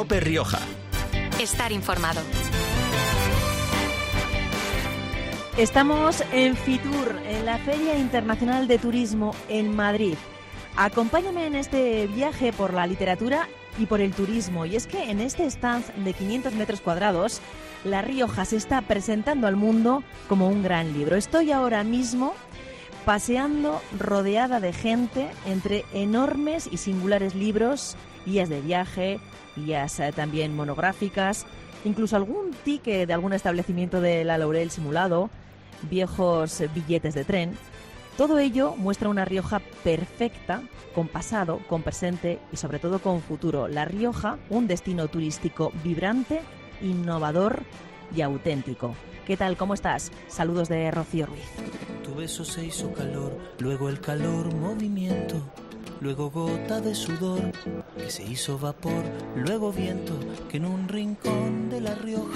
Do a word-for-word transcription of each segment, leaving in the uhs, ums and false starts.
Cope Rioja. Estar informado. Estamos en Fitur, en la Feria Internacional de Turismo en Madrid. Acompáñame en este viaje por la literatura y por el turismo. Y es que en este stand de quinientos metros cuadrados, La Rioja se está presentando al mundo como un gran libro. Estoy ahora mismo paseando rodeada de gente entre enormes y singulares libros, guías de viaje, guías eh, también monográficas, incluso algún ticket de algún establecimiento de La Laurel simulado, viejos eh, billetes de tren. Todo ello muestra una Rioja perfecta, con pasado, con presente y sobre todo con futuro. La Rioja, un destino turístico vibrante, innovador y auténtico. ¿Qué tal? ¿Cómo estás? Saludos de Rocío Ruiz. Tu beso se hizo calor, luego el calor movimiento, luego gota de sudor que se hizo vapor, luego viento que en un rincón de La Rioja.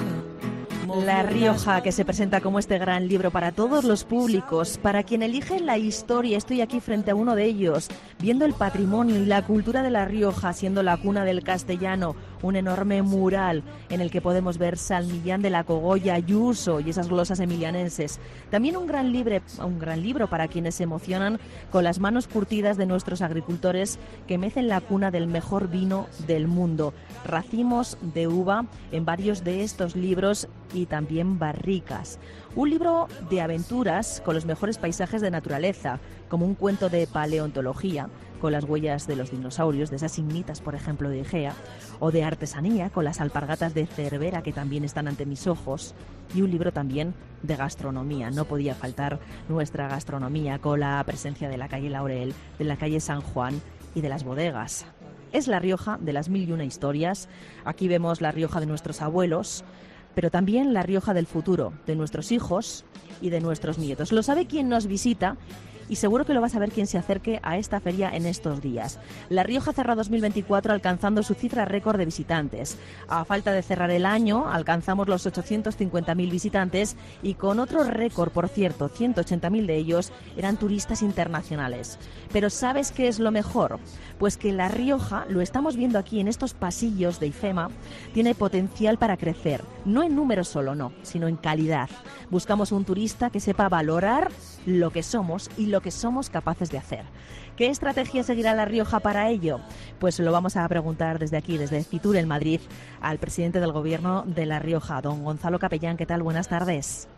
La Rioja, que se presenta como este gran libro para todos los públicos, para quien elige la historia. Estoy aquí frente a uno de ellos, viendo el patrimonio y la cultura de La Rioja, siendo la cuna del castellano, un enorme mural en el que podemos ver San Millán de la Cogolla, Ayuso y esas glosas emilianenses. También un gran, libre, un gran libro para quienes se emocionan con las manos curtidas de nuestros agricultores que mecen la cuna del mejor vino del mundo. Racimos de uva en varios de estos libros y también barricas. Un libro de aventuras con los mejores paisajes de naturaleza, como un cuento de paleontología, con las huellas de los dinosaurios, de esas ignitas, por ejemplo, de Egea, o de artesanía, con las alpargatas de Cervera, que también están ante mis ojos, y un libro también de gastronomía. No podía faltar nuestra gastronomía, con la presencia de la calle Laurel, de la calle San Juan y de las bodegas. Es La Rioja de las mil y una historias. Aquí vemos La Rioja de nuestros abuelos, pero también La Rioja del futuro, de nuestros hijos y de nuestros nietos. Lo sabe quien nos visita y seguro que lo va a saber quien se acerque a esta feria en estos días. La Rioja cerró dos mil veinticuatro alcanzando su cifra récord de visitantes. A falta de cerrar el año, alcanzamos los ochocientos cincuenta mil visitantes y con otro récord, por cierto, ciento ochenta mil de ellos eran turistas internacionales. Pero ¿sabes qué es lo mejor? Pues que La Rioja, lo estamos viendo aquí en estos pasillos de IFEMA, tiene potencial para crecer. No en número solo, no, sino en calidad. Buscamos un turista que sepa valorar lo que somos y lo que somos capaces de hacer. ¿Qué estrategia seguirá La Rioja para ello? Pues lo vamos a preguntar desde aquí, desde Fitur en Madrid, al presidente del Gobierno de La Rioja, don Gonzalo Capellán. ¿Qué tal? Buenas tardes.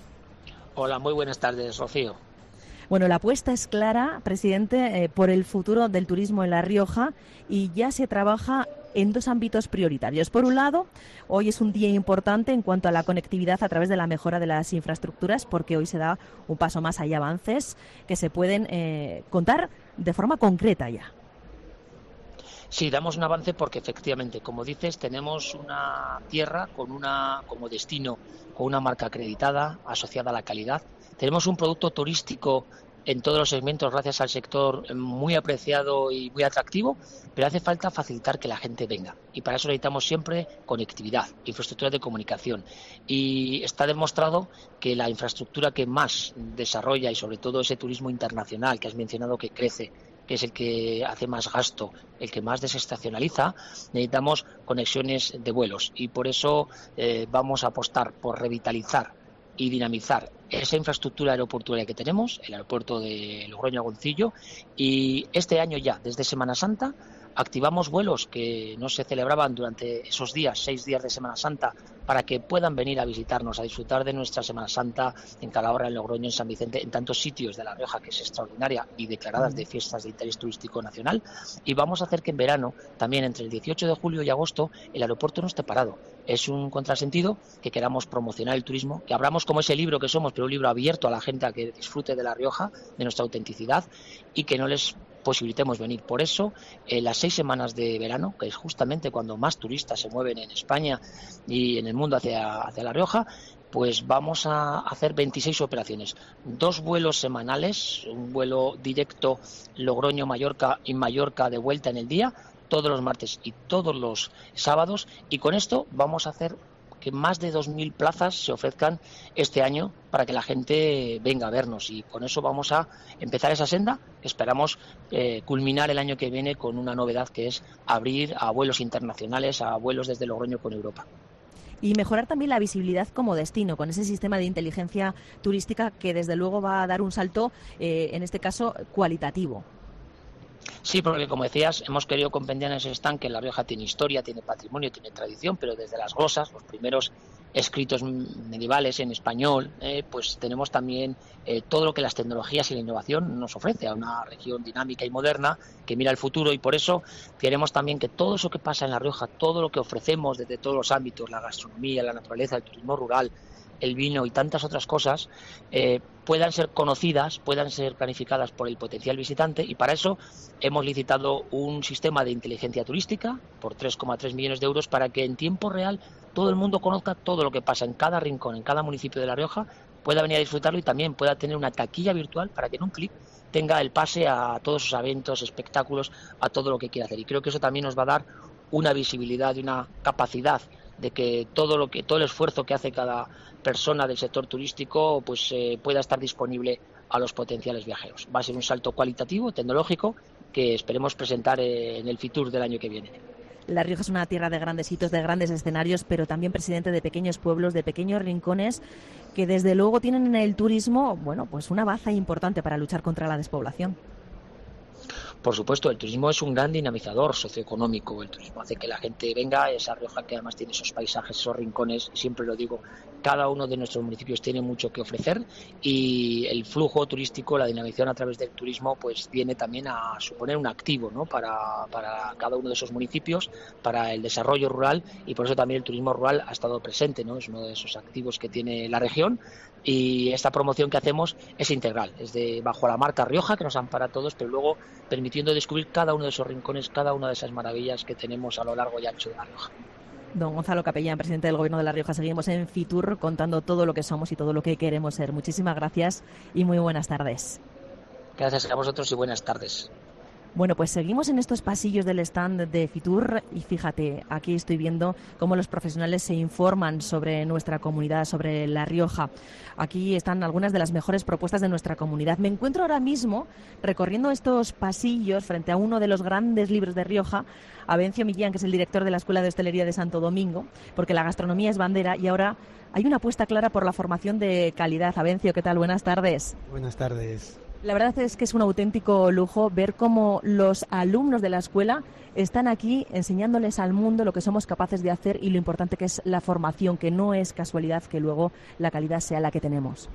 Hola, muy buenas tardes, Rocío. Bueno, la apuesta es clara, presidente, eh, por el futuro del turismo en La Rioja y ya se trabaja en dos ámbitos prioritarios. Por un lado, hoy es un día importante en cuanto a la conectividad a través de la mejora de las infraestructuras, porque hoy se da un paso más, hay avances que se pueden eh, contar de forma concreta ya. Sí, damos un avance porque efectivamente, como dices, tenemos una tierra con una como destino, con una marca acreditada, asociada a la calidad. Tenemos un producto turístico en todos los segmentos, gracias al sector, muy apreciado y muy atractivo, pero hace falta facilitar que la gente venga. Y para eso necesitamos siempre conectividad, infraestructura de comunicación. Y está demostrado que la infraestructura que más desarrolla, y sobre todo ese turismo internacional que has mencionado que crece, que es el que hace más gasto, el que más desestacionaliza, necesitamos conexiones de vuelos. Y por eso eh, vamos a apostar por revitalizar y dinamizar esa infraestructura aeroportuaria que tenemos, el aeropuerto de Logroño-Agoncillo, y este año ya, desde Semana Santa, activamos vuelos que no se celebraban durante esos días, seis días de Semana Santa, para que puedan venir a visitarnos, a disfrutar de nuestra Semana Santa en Calahorra, en Logroño, en San Vicente, en tantos sitios de La Rioja, que es extraordinaria y declaradas de fiestas de interés turístico nacional. Y vamos a hacer que en verano, también entre el dieciocho de julio y agosto, el aeropuerto no esté parado. Es un contrasentido que queramos promocionar el turismo, que abramos como ese libro que somos, pero un libro abierto a la gente a que disfrute de La Rioja, de nuestra autenticidad, y que no les posibilitemos venir. Por eso, eh, las seis semanas de verano, que es justamente cuando más turistas se mueven en España y en el mundo hacia, hacia La Rioja, pues vamos a hacer veintiséis operaciones. Dos vuelos semanales, un vuelo directo Logroño-Mallorca y Mallorca de vuelta en el día, todos los martes y todos los sábados, y con esto vamos a hacer que más de dos mil plazas se ofrezcan este año para que la gente venga a vernos, y con eso vamos a empezar esa senda. Esperamos eh, culminar el año que viene con una novedad, que es abrir a vuelos internacionales, a vuelos desde Logroño con Europa. Y mejorar también la visibilidad como destino, con ese sistema de inteligencia turística que desde luego va a dar un salto, eh, en este caso, cualitativo. Sí, porque como decías, hemos querido compendiar en ese stand que La Rioja tiene historia, tiene patrimonio, tiene tradición, pero desde las glosas, los primeros escritos medievales en español, eh, pues tenemos también eh, todo lo que las tecnologías y la innovación nos ofrece a una región dinámica y moderna que mira al futuro, y por eso queremos también que todo eso que pasa en La Rioja, todo lo que ofrecemos desde todos los ámbitos, la gastronomía, la naturaleza, el turismo rural, el vino y tantas otras cosas, eh, puedan ser conocidas, puedan ser planificadas por el potencial visitante, y para eso hemos licitado un sistema de inteligencia turística por tres coma tres millones de euros para que en tiempo real todo el mundo conozca todo lo que pasa en cada rincón, en cada municipio de La Rioja, pueda venir a disfrutarlo y también pueda tener una taquilla virtual para que en un clic tenga el pase a todos sus eventos, espectáculos, a todo lo que quiera hacer. Y creo que eso también nos va a dar una visibilidad y una capacidad de que todo lo que todo el esfuerzo que hace cada persona del sector turístico pues eh, pueda estar disponible a los potenciales viajeros. Va a ser un salto cualitativo, tecnológico, que esperemos presentar eh, en el Fitur del año que viene. La Rioja es una tierra de grandes hitos, de grandes escenarios, pero también presidente de pequeños pueblos, de pequeños rincones, que desde luego tienen en el turismo, bueno, pues una baza importante para luchar contra la despoblación. Por supuesto, el turismo es un gran dinamizador socioeconómico. El turismo hace que la gente venga, esa Rioja que además tiene esos paisajes, esos rincones, siempre lo digo, cada uno de nuestros municipios tiene mucho que ofrecer, y el flujo turístico, la dinamización a través del turismo, pues viene también a suponer un activo, ¿no?, para, para cada uno de esos municipios, para el desarrollo rural, y por eso también el turismo rural ha estado presente, ¿no?, es uno de esos activos que tiene la región, y esta promoción que hacemos es integral, es de bajo la marca Rioja, que nos ampara a todos, pero luego permitiendo descubrir cada uno de esos rincones, cada una de esas maravillas que tenemos a lo largo y ancho de La Rioja. Don Gonzalo Capellán, presidente del Gobierno de La Rioja, seguimos en Fitur contando todo lo que somos y todo lo que queremos ser. Muchísimas gracias y muy buenas tardes. Gracias a vosotros y buenas tardes. Bueno, pues seguimos en estos pasillos del stand de Fitur y fíjate, aquí estoy viendo cómo los profesionales se informan sobre nuestra comunidad, sobre La Rioja. Aquí están algunas de las mejores propuestas de nuestra comunidad. Me encuentro ahora mismo recorriendo estos pasillos frente a uno de los grandes libros de Rioja, Avencio Millán, que es el director de la Escuela de Hostelería de Santo Domingo, porque la gastronomía es bandera y ahora hay una apuesta clara por la formación de calidad. Avencio, ¿qué tal? Buenas tardes. Buenas tardes. La verdad es que es un auténtico lujo ver cómo los alumnos de la escuela están aquí enseñándoles al mundo lo que somos capaces de hacer y lo importante que es la formación, que no es casualidad que luego la calidad sea la que tenemos.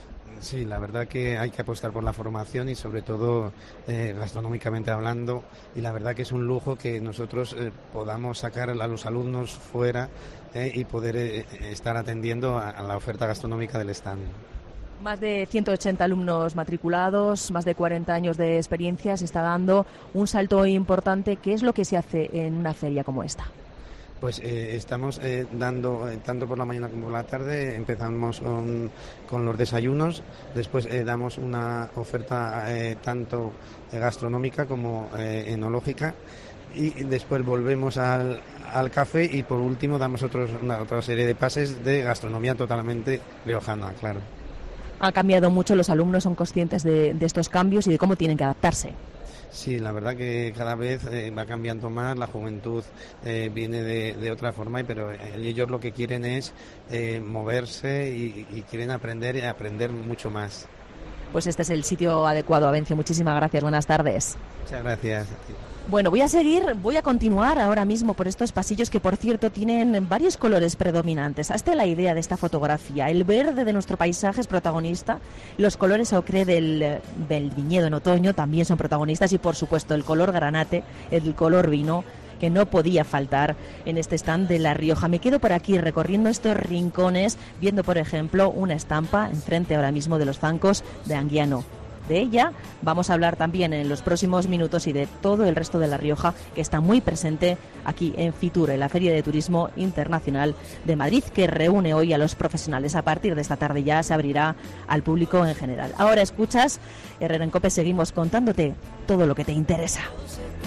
Sí, la verdad que hay que apostar por la formación y sobre todo eh, gastronómicamente hablando, y la verdad que es un lujo que nosotros eh, podamos sacar a los alumnos fuera eh, y poder eh, estar atendiendo a, a la oferta gastronómica del stand. Más de ciento ochenta alumnos matriculados, más de cuarenta años de experiencia, se está dando un salto importante. ¿Qué es lo que se hace en una feria como esta? Pues eh, estamos eh, dando, eh, tanto por la mañana como por la tarde, empezamos con, con los desayunos, después eh, damos una oferta eh, tanto gastronómica como eh, enológica, y después volvemos al, al café, y por último damos otros, una, otra serie de pases de gastronomía totalmente riojana, claro. Ha cambiado mucho, los alumnos son conscientes de, de estos cambios y de cómo tienen que adaptarse. Sí, la verdad que cada vez eh, va cambiando más, la juventud eh, viene de, de otra forma, pero ellos lo que quieren es eh, moverse y, y quieren aprender y aprender mucho más. Pues este es el sitio adecuado, Avencio. Muchísimas gracias, buenas tardes. Muchas gracias. Bueno, voy a seguir, voy a continuar ahora mismo por estos pasillos que, por cierto, tienen varios colores predominantes. Hazte la idea de esta fotografía. El verde de nuestro paisaje es protagonista, los colores ocre del, del viñedo en otoño también son protagonistas, y, por supuesto, el color granate, el color vino, que no podía faltar en este stand de La Rioja. Me quedo por aquí recorriendo estos rincones, viendo, por ejemplo, una estampa enfrente ahora mismo de los zancos de Anguiano. De ella vamos a hablar también en los próximos minutos, y de todo el resto de La Rioja, que está muy presente aquí en Fitur, en la Feria de Turismo Internacional de Madrid, que reúne hoy a los profesionales. A partir de esta tarde ya se abrirá al público en general. Ahora escuchas Herrera en Cope, seguimos contándote todo lo que te interesa.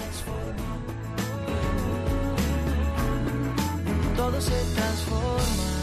Todo se transforma.